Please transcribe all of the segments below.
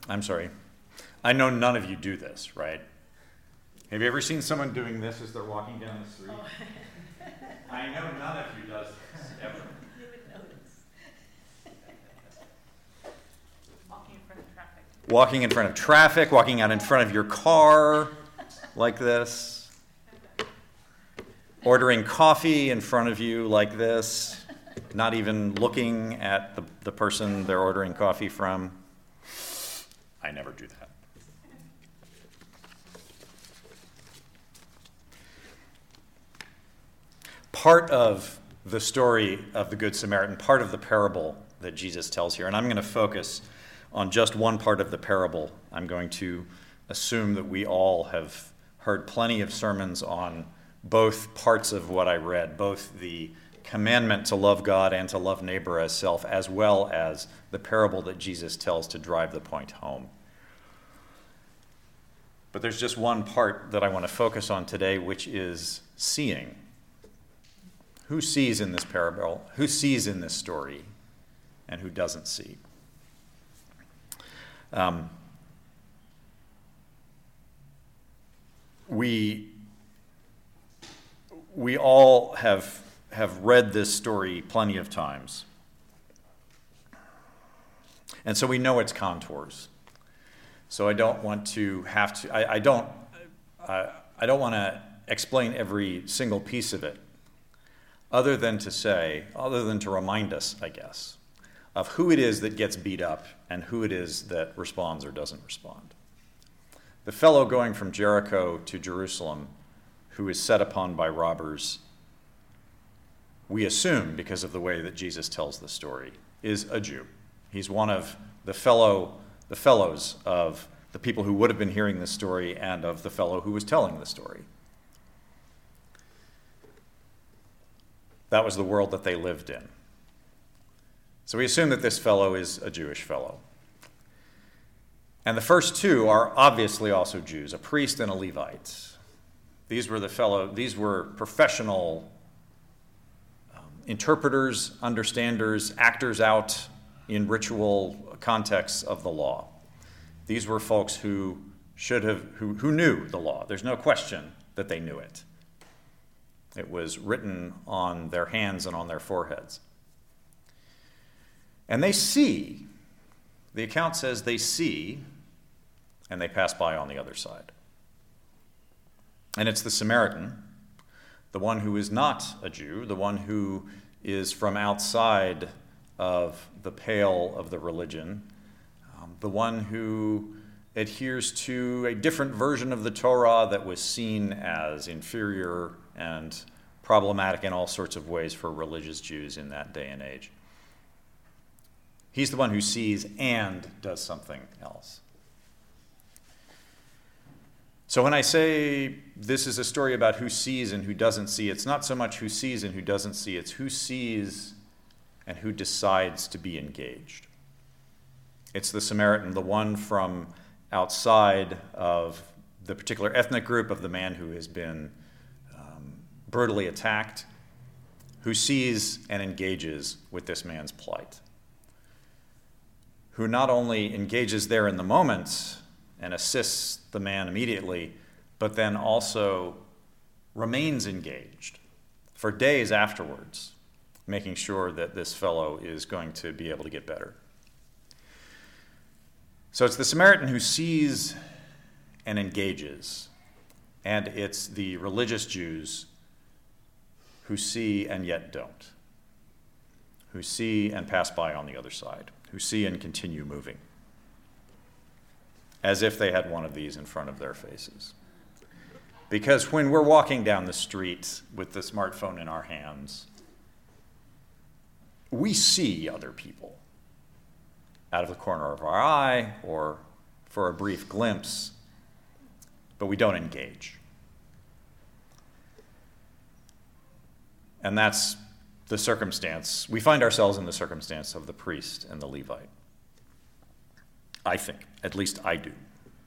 I'm sorry. I know none of you do this, right? Have you ever seen someone doing this as they're walking down the street? Oh. I know none of you does this, ever. You would notice. Walking in front of traffic. Walking in front of traffic, walking out in front of your car, like this. Ordering coffee in front of you like this, not even looking at the person they're ordering coffee from. I never do that. Part of the story of the Good Samaritan, part of the parable that Jesus tells here, and I'm going to focus on just one part of the parable. I'm going to assume that we all have heard plenty of sermons on both parts of what I read, both the commandment to love God and to love neighbor as self, as well as the parable that Jesus tells to drive the point home. But there's just one part that I want to focus on today, which is seeing. Who sees in this parable? Who sees in this story? And who doesn't see? We all have read this story plenty of times. And so we know its contours. So I don't want to I don't want to explain every single piece of it, other than to remind us, I guess, of who it is that gets beat up and who it is that responds or doesn't respond. The fellow going from Jericho to Jerusalem, who is set upon by robbers, we assume, because of the way that Jesus tells the story, is a Jew. He's one of the fellows of the people who would have been hearing this story and of the fellow who was telling the story. That was the world that they lived in. So we assume that this fellow is a Jewish fellow. And the first two are obviously also Jews, a priest and a Levite. These were professional interpreters, understanders, actors out in ritual contexts of the law. These were folks who knew the law. There's no question that they knew it. It was written on their hands and on their foreheads. And they see, the account says they see, and they pass by on the other side. And it's the Samaritan, the one who is not a Jew, the one who is from outside of the pale of the religion, the one who adheres to a different version of the Torah that was seen as inferior and problematic in all sorts of ways for religious Jews in that day and age. He's the one who sees and does something else. So when I say this is a story about who sees and who doesn't see, it's not so much who sees and who doesn't see, it's who sees and who decides to be engaged. It's the Samaritan, the one from outside of the particular ethnic group of the man who has been brutally attacked, who sees and engages with this man's plight, who not only engages there in the moment and assists the man immediately, but then also remains engaged for days afterwards, making sure that this fellow is going to be able to get better. So it's the Samaritan who sees and engages, and it's the religious Jews who see and yet don't, who see and pass by on the other side, who see and continue moving, as if they had one of these in front of their faces. Because when we're walking down the street with the smartphone in our hands, we see other people out of the corner of our eye or for a brief glimpse, but we don't engage. And that's the circumstance. We find ourselves in the circumstance of the priest and the Levite. I think, at least I do.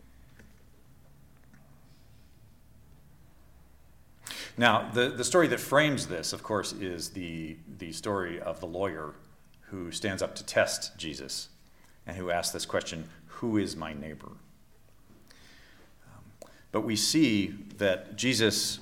Now, the story that frames this, of course, is the story of the lawyer who stands up to test Jesus and who ask this question, who is my neighbor? But we see that Jesus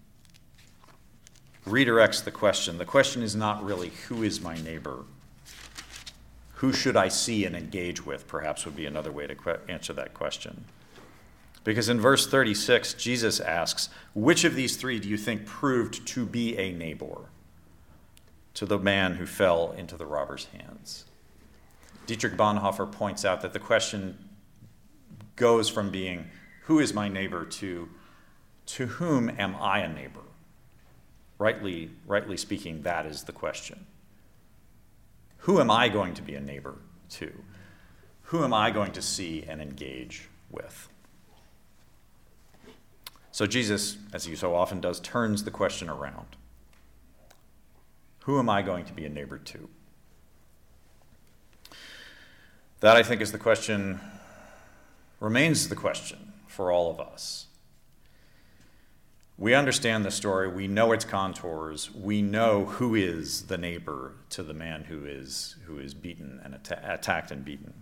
redirects the question. The question is not really, who is my neighbor? Who should I see and engage with, perhaps would be another way to answer that question. Because in verse 36, Jesus asks, which of these three do you think proved to be a neighbor to the man who fell into the robber's hands? Dietrich Bonhoeffer points out that the question goes from being, who is my neighbor, to whom am I a neighbor? Rightly speaking, that is the question. Who am I going to be a neighbor to? Who am I going to see and engage with? So Jesus, as he so often does, turns the question around. Who am I going to be a neighbor to? That, I think, is the question, remains the question for all of us. We understand the story. We know its contours. We know who is the neighbor to the man who is beaten and attacked and beaten.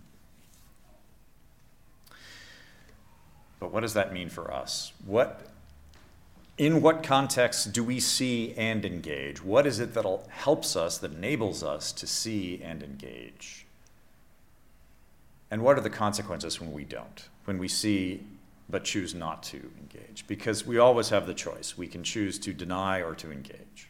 But what does that mean for us? In what context do we see and engage? What is it that helps us, that enables us to see and engage? And what are the consequences when we don't? When we see but choose not to engage? Because we always have the choice. We can choose to deny or to engage.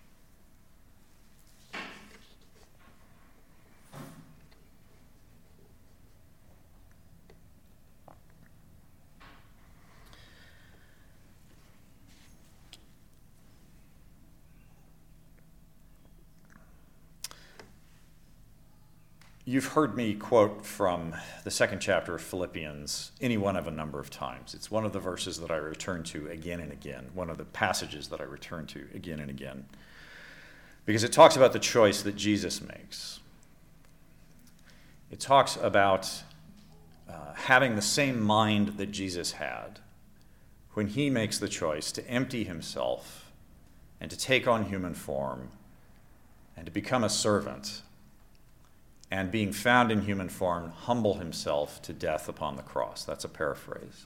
You've heard me quote from the second chapter of Philippians any one of a number of times. It's one of the verses that I return to again and again, one of the passages that I return to again and again, because it talks about the choice that Jesus makes. It talks about having the same mind that Jesus had when he makes the choice to empty himself and to take on human form and to become a servant, and being found in human form, humble himself to death upon the cross. That's a paraphrase.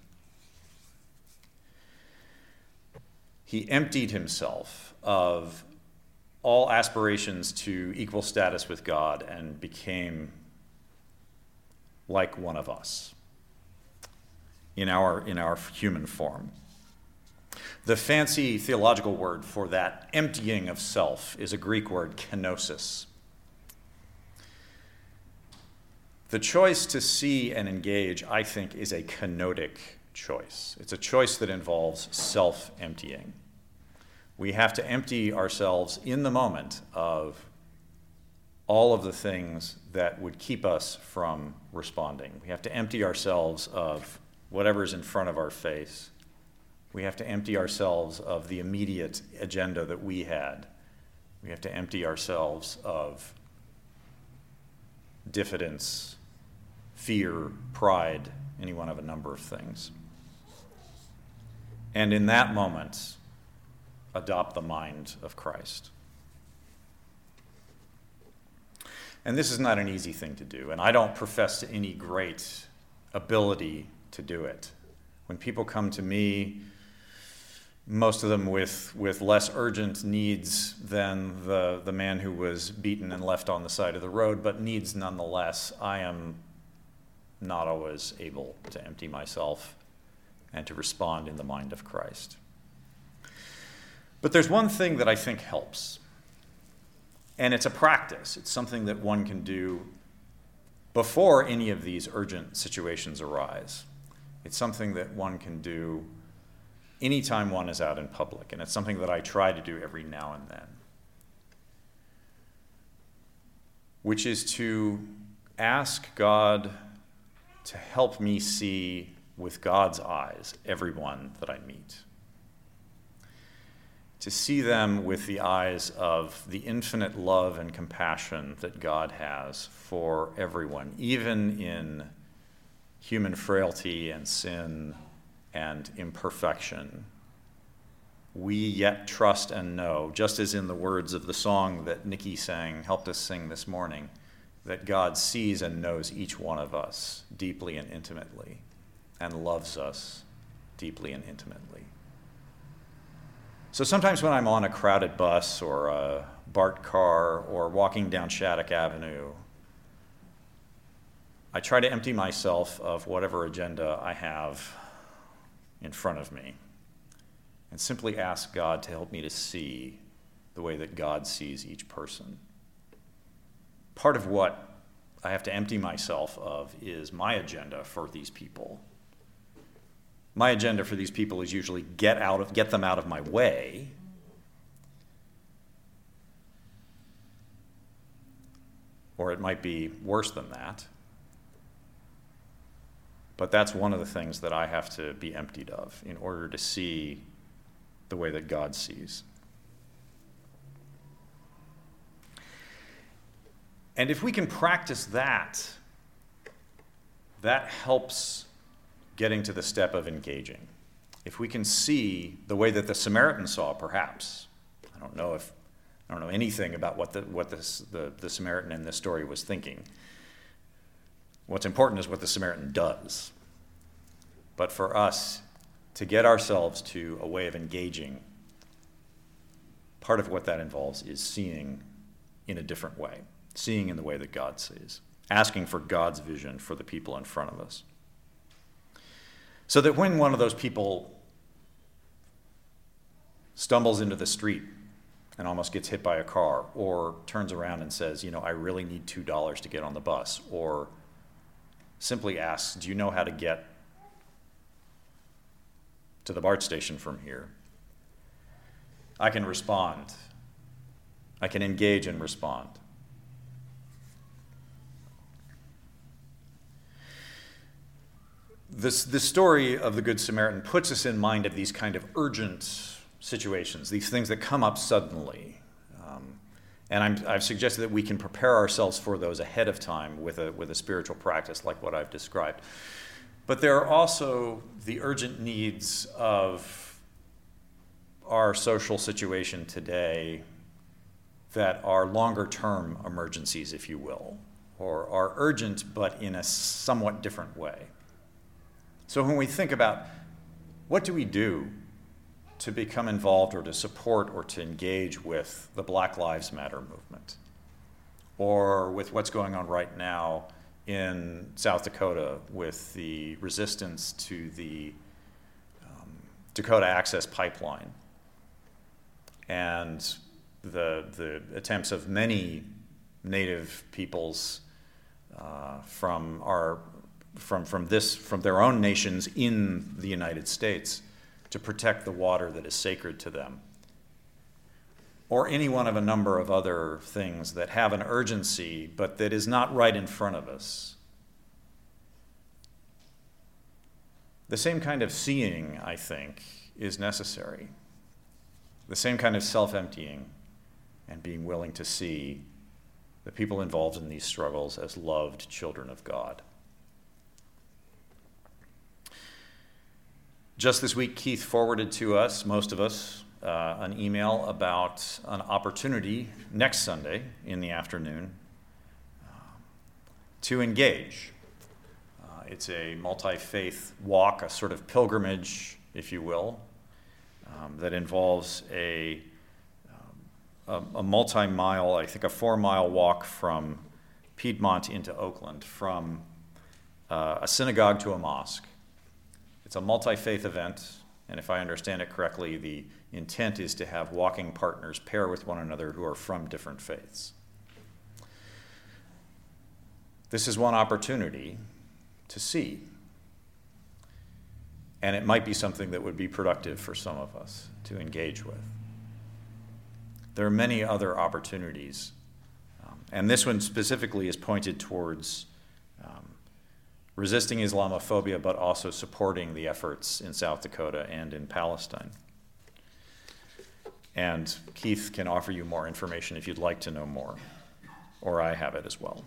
He emptied himself of all aspirations to equal status with God and became like one of us in our human form. The fancy theological word for that emptying of self is a Greek word, kenosis. The choice to see and engage, I think, is a kenotic choice. It's a choice that involves self-emptying. We have to empty ourselves in the moment of all of the things that would keep us from responding. We have to empty ourselves of whatever's in front of our face. We have to empty ourselves of the immediate agenda that we had. We have to empty ourselves of diffidence, fear, pride, any one of a number of things. And in that moment, adopt the mind of Christ. And this is not an easy thing to do, and I don't profess to any great ability to do it. When people come to me, most of them with less urgent needs than the man who was beaten and left on the side of the road, but needs nonetheless, I am not always able to empty myself and to respond in the mind of Christ. But there's one thing that I think helps, and it's a practice. It's something that one can do before any of these urgent situations arise. It's something that one can do anytime one is out in public, and it's something that I try to do every now and then, which is to ask God to help me see with God's eyes everyone that I meet. To see them with the eyes of the infinite love and compassion that God has for everyone, even in human frailty and sin and imperfection. We yet trust and know, just as in the words of the song that Nikki helped us sing this morning, that God sees and knows each one of us deeply and intimately, and loves us deeply and intimately. So sometimes when I'm on a crowded bus or a BART car or walking down Shattuck Avenue, I try to empty myself of whatever agenda I have in front of me and simply ask God to help me to see the way that God sees each person. Part of what I have to empty myself of is my agenda for these people. My agenda for these people is usually get them out of my way. Or it might be worse than that. But that's one of the things that I have to be emptied of in order to see the way that God sees. And if we can practice that, that helps getting to the step of engaging. If we can see the way that the Samaritan saw, perhaps. I don't know anything about what the Samaritan in this story was thinking. What's important is what the Samaritan does. But for us to get ourselves to a way of engaging, part of what that involves is seeing in a different way, seeing in the way that God sees, asking for God's vision for the people in front of us. So that when one of those people stumbles into the street and almost gets hit by a car, or turns around and says, I really need $2 to get on the bus, or simply asks, do you know how to get to the BART station from here? I can respond. I can engage and respond. This story of the Good Samaritan puts us in mind of these kind of urgent situations, these things that come up suddenly. And I've suggested that we can prepare ourselves for those ahead of time with a spiritual practice like what I've described. But there are also the urgent needs of our social situation today that are longer-term emergencies, if you will, or are urgent but in a somewhat different way. So when we think about what do we do to become involved or to support or to engage with the Black Lives Matter movement, or with what's going on right now in South Dakota with the resistance to the Dakota Access Pipeline and the attempts of many Native peoples from their own nations in the United States to protect the water that is sacred to them, or any one of a number of other things that have an urgency but that is not right in front of us. The same kind of seeing, I think, is necessary. The same kind of self-emptying and being willing to see the people involved in these struggles as loved children of God. Just this week, Keith forwarded to us, most of us, an email about an opportunity next Sunday in the afternoon to engage. It's a multi-faith walk, a sort of pilgrimage, if you will, that involves a multi-mile, I think a 4-mile walk from Piedmont into Oakland, from a synagogue to a mosque. It's a multi-faith event, and if I understand it correctly, the intent is to have walking partners pair with one another who are from different faiths. This is one opportunity to see, and it might be something that would be productive for some of us to engage with. There are many other opportunities, and this one specifically is pointed towards resisting Islamophobia, but also supporting the efforts in South Dakota and in Palestine. And Keith can offer you more information if you'd like to know more, or I have it as well.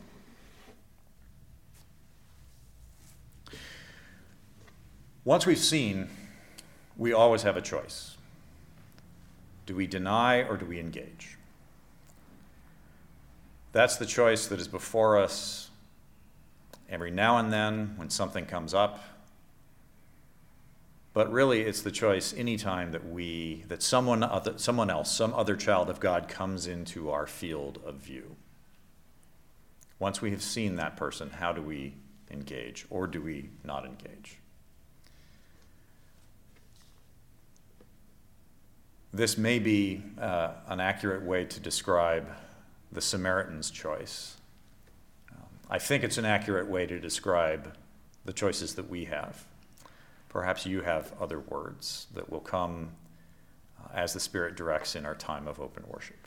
Once we've seen, we always have a choice. Do we deny or do we engage? That's the choice that is before us every now and then when something comes up. But really, it's the choice anytime that someone else, some other child of God comes into our field of view. Once we have seen that person, how do we engage, or do we not engage? This may be an accurate way to describe the Samaritan's choice. I think it's an accurate way to describe the choices that we have. Perhaps you have other words that will come as the Spirit directs in our time of open worship.